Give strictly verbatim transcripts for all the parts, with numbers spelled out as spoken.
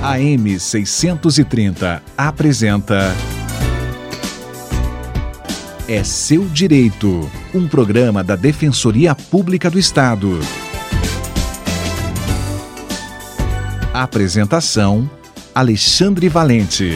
A M seiscentos e trinta apresenta É Seu Direito, um programa da Defensoria Pública do Estado. Apresentação: Alexandre Valente.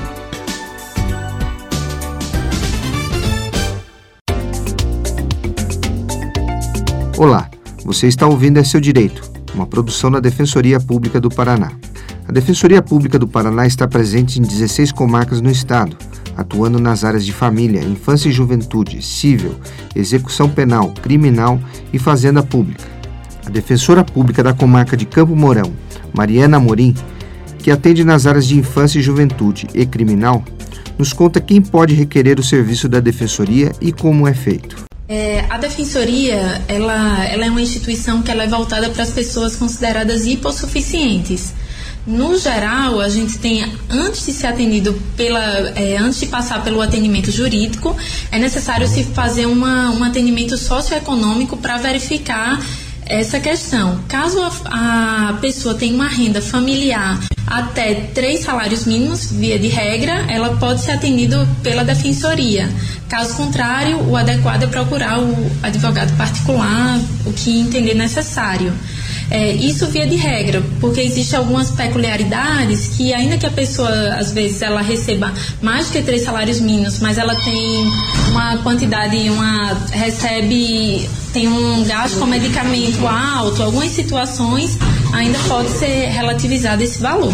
Olá, você está ouvindo É Seu Direito, uma produção da Defensoria Pública do Paraná. A Defensoria Pública do Paraná está presente em dezesseis comarcas no estado, atuando nas áreas de família, infância e juventude, civil, execução penal, criminal e fazenda pública. A defensora pública da comarca de Campo Mourão, Mariana Amorim, que atende nas áreas de infância e juventude e criminal, nos conta quem pode requerer o serviço da defensoria e como é feito. É, a defensoria, ela, ela é uma instituição que ela é voltada para as pessoas consideradas hipossuficientes. No geral, a gente tem, antes de ser atendido pela, é, antes de passar pelo atendimento jurídico, é necessário se fazer uma, um atendimento socioeconômico para verificar essa questão. Caso a, a pessoa tenha uma renda familiar até três salários mínimos, via de regra, ela pode ser atendida pela defensoria. Caso contrário, o adequado é procurar o advogado particular, o que entender necessário. É, isso via de regra, porque existem algumas peculiaridades que, ainda que a pessoa, às vezes, ela receba mais do que três salários mínimos, mas ela tem uma quantidade, uma, recebe, tem um gasto com medicamento alto, algumas situações, ainda pode ser relativizado esse valor.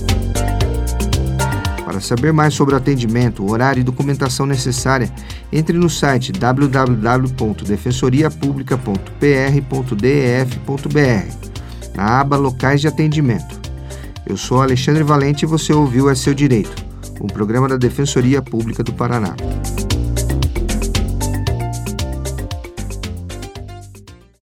Para saber mais sobre o atendimento, horário e documentação necessária, entre no site w w w ponto defensoria publica ponto p r ponto d e f ponto b r, na aba Locais de Atendimento. Eu sou Alexandre Valente e você ouviu É Seu Direito, um programa da Defensoria Pública do Paraná.